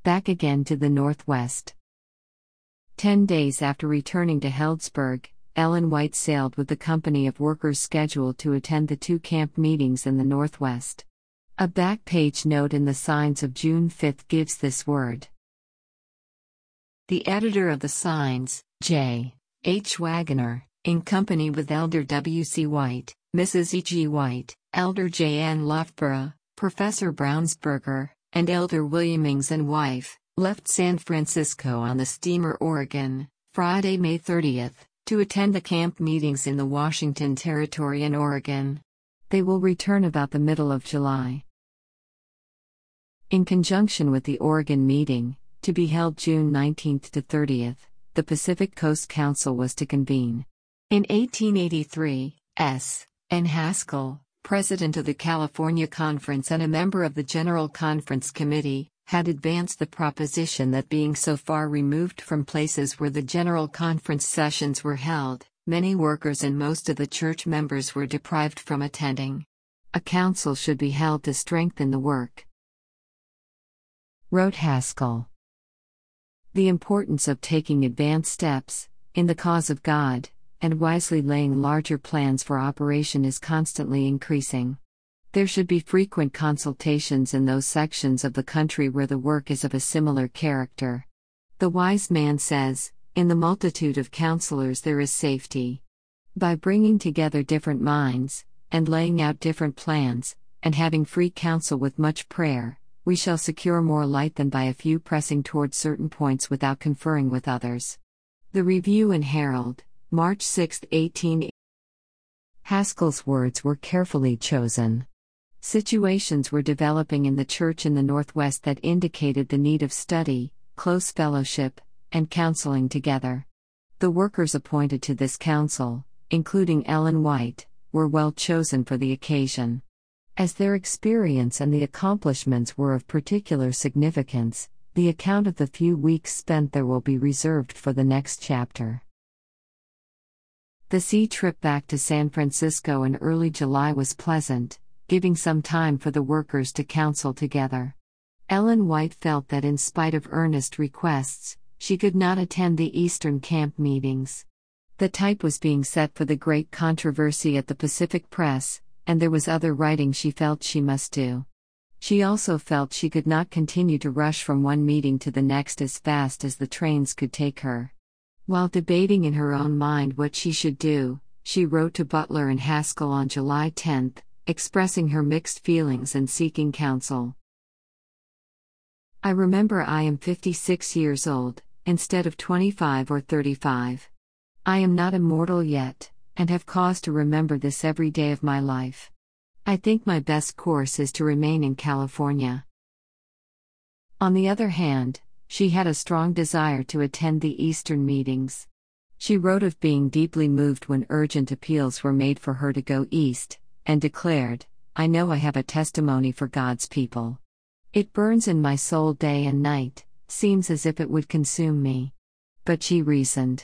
Back again to the Northwest. 10 days after returning to Healdsburg, Ellen White sailed with the company of workers scheduled to attend the 2 camp meetings in the Northwest. A back-page note in the Signs of June 5 gives this word. The editor of the Signs, J. H. Wagoner, in company with Elder W. C. White, Mrs. E. G. White, Elder J. N. Loughborough, Professor Brownsberger, and Elder William Ings and wife, left San Francisco on the steamer Oregon, Friday, May 30th, to attend the camp meetings in the Washington Territory in Oregon. They will return about the middle of July. In conjunction with the Oregon meeting, to be held June 19th to 30th, the Pacific Coast Council was to convene. In 1883, S. N. Haskell, president of the California Conference and a member of the General Conference Committee, had advanced the proposition that being so far removed from places where the General Conference sessions were held, many workers and most of the church members were deprived from attending. A council should be held to strengthen the work. Wrote Haskell. The importance of taking advanced steps, in the cause of God, and wisely laying larger plans for operation is constantly increasing. There should be frequent consultations in those sections of the country where the work is of a similar character. The wise man says, "In the multitude of counselors there is safety." By bringing together different minds, and laying out different plans, and having free counsel with much prayer, we shall secure more light than by a few pressing toward certain points without conferring with others. The Review and Herald, March 6, 1880. Haskell's words were carefully chosen. Situations were developing in the church in the Northwest that indicated the need of study, close fellowship, and counseling together. The workers appointed to this council, including Ellen White, were well chosen for the occasion. As their experience and the accomplishments were of particular significance, the account of the few weeks spent there will be reserved for the next chapter. The sea trip back to San Francisco in early July was pleasant, giving some time for the workers to counsel together. Ellen White felt that in spite of earnest requests, she could not attend the Eastern camp meetings. The type was being set for the great controversy at the Pacific Press, and there was other writing she felt she must do. She also felt she could not continue to rush from one meeting to the next as fast as the trains could take her. While debating in her own mind what she should do, she wrote to Butler and Haskell on July 10, expressing her mixed feelings and seeking counsel. I remember I am 56 years old, instead of 25 or 35. I am not immortal yet, and have cause to remember this every day of my life. I think my best course is to remain in California. On the other hand, she had a strong desire to attend the Eastern meetings. She wrote of being deeply moved when urgent appeals were made for her to go east, and declared, "I know I have a testimony for God's people. It burns in my soul day and night, seems as if it would consume me." But she reasoned,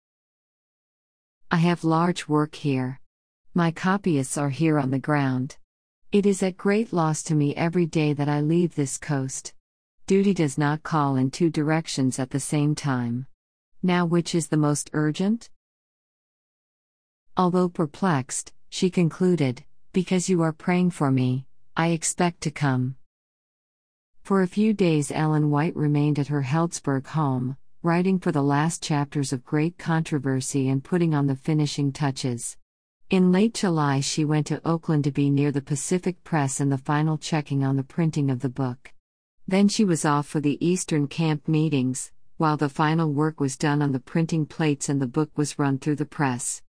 "I have large work here. My copyists are here on the ground. It is at great loss to me every day that I leave this coast. Duty does not call in two directions at the same time. Now which is the most urgent?" Although perplexed, she concluded, "Because you are praying for me, I expect to come." For a few days Ellen White remained at her Healdsburg home, writing for the last chapters of Great Controversy and putting on the finishing touches. In late July she went to Oakland to be near the Pacific Press and the final checking on the printing of the book. Then she was off for the Eastern camp meetings, while the final work was done on the printing plates and the book was run through the press.